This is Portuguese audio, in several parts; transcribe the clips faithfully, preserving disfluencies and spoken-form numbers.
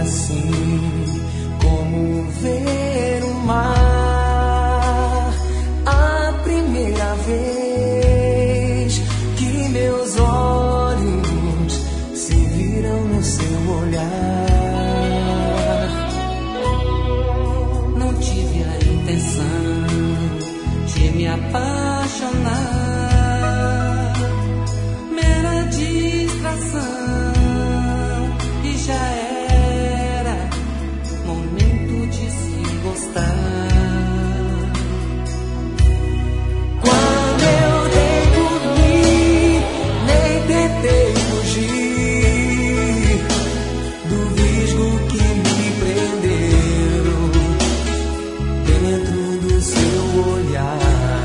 assim como ver o mar a primeira vez que meus olhos se viram no seu olhar. Não tive a intenção de me apaixonar, mera distração. Já era momento de se gostar. Quando eu dei por mim, nem tentei fugir do visgo que me prendeu dentro do seu olhar.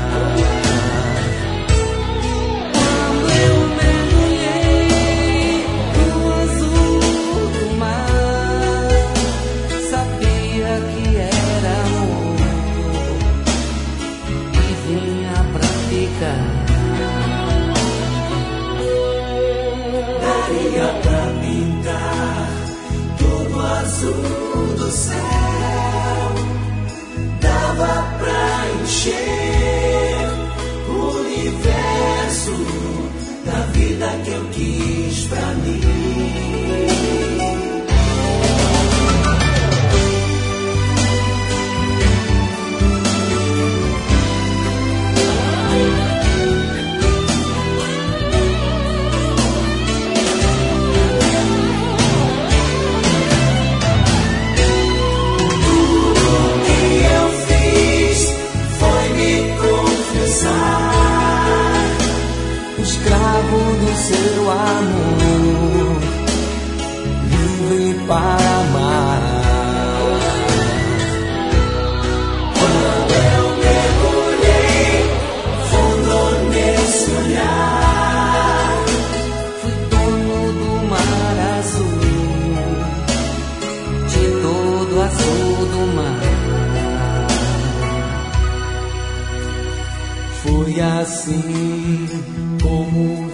Daria pra pintar todo o azul do céu, dava pra encher o universo da vida que eu quis pra mim. Escravo do seu amor, livre para amar. Quando eu mergulhei fundo nesse olhar, fui dono do mar azul, de todo azul do mar. Foi assim como